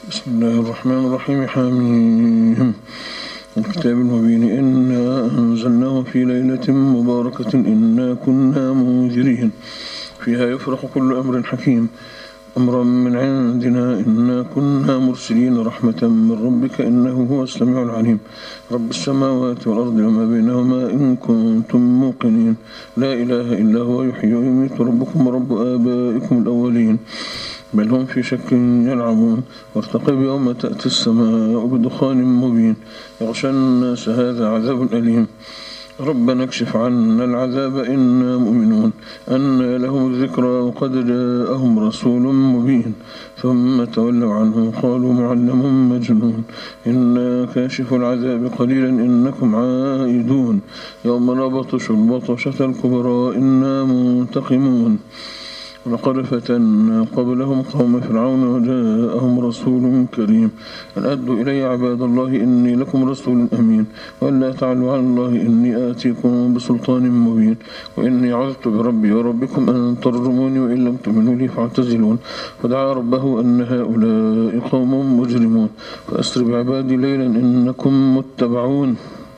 بسم الله الرحمن الرحيم. حميم الكتاب المبين إنا أنزلناه في ليلة مباركة إنا كنا منذرين فيها يفرق كل أمر حكيم أمرا من عندنا إنا كنا مرسلين رحمة من ربك إنه هو السميع العليم رب السماوات والأرض وما بينهما إن كنتم موقنين لا إله إلا هو يحيي ويميت ربكم ورب آبائكم الأولين بل هم في شك يلعبون وارتقب يوم تأتي السماء بدخان مبين يغشى الناس هذا عذاب أليم ربنا اكشف عنا العذاب إنا مؤمنون أن لهم الذكرى وقد جاءهم رسول مبين ثم تولوا عنه قالوا معلم مجنون إنا كاشف العذاب قليلا إنكم عائدون يوم نبطش البطشة الكبرى إنا منتقمون ولقد فتنا قبلهم قوم فرعون وجاءهم رسول كريم أن أدوا إلي عباد الله إني لكم رسول أمين وألا تعلوا على الله إني آتيكم بسلطان مبين وإني عذت بربي وربكم أن ترجموني وإن لم تؤمنوا لي فاعتزلون فدعا ربه أن هؤلاء قوم مجرمون فأسر بعبادي ليلا إنكم متبعون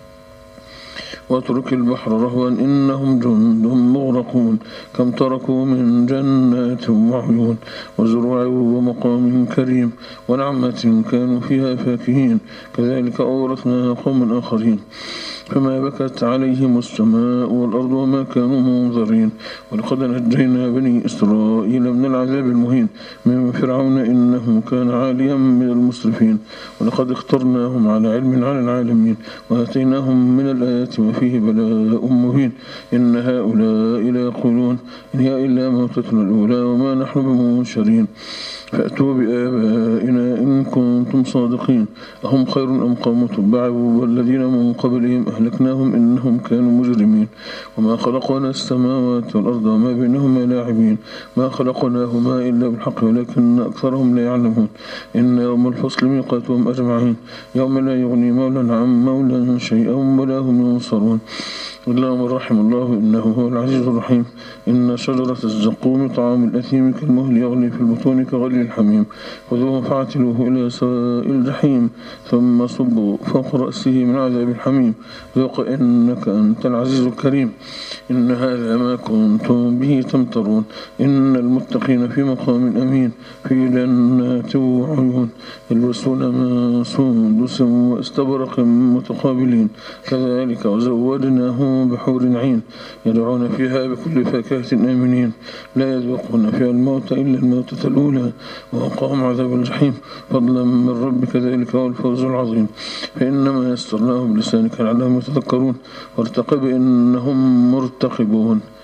واترك البحر رهوا إنهم جند مغرقون كم تركوا من جنات وعيون وزروع ومقام كريم ونعمة كانوا فيها فاكهين كذلك أورثناها قوم آخرين فما بكت عليهم السماء والأرض وما كانوا منظرين ولقد نجينا بني إسرائيل من العذاب المهين من فرعون إنه كان عاليا من المسرفين ولقد اخترناهم على علم على العالمين وآتيناهم من الآيات وفيه بلاء مبين إن هؤلاء لا يقولون إن هي إلا موتتنا الأولى وما نحن بمنشرين فأتوا بآبائنا إن كنتم صادقين أهم خير أم قوم تبع والذين من قبلهم أهلكناهم إنهم كانوا مجرمين وما خلقنا السماوات والأرض وما بينهما لاعبين ما خلقناهما إلا بالحق ولكن أكثرهم لا يعلمون إن يوم الفصل ميقاتهم أجمعين يوم لا يغني مولا عن مولا شيئا ولا هم ينصرون إلا من رحم الله إنه هو العزيز الرحيم إن شجرة الزقوم طعام الأثيم كالمهل يغلي في البطون كغلي الحميم خذوه فاعتلوه إلى سواء الجحيم ثم صبوا فوق رأسه من عذاب الحميم ذوق إنك أنت العزيز الكريم إن هذا ما كنتم به تمترون إن المتقين في مقام أمين في جنات وعيون يلبسون من سندس واستبرق متقابلين كذلك وزودناهم بحور عين يدعون فيها بكل فاكهة آمنين لا يذوقون فيها الموت إلا الموتة الأولى ووقاهم عذاب الجحيم فضلا من ربك ذلك هو الفوز العظيم فإنما يسرناه بلسانك لعلهم يتذكرون وارتقب إنهم مرتقبون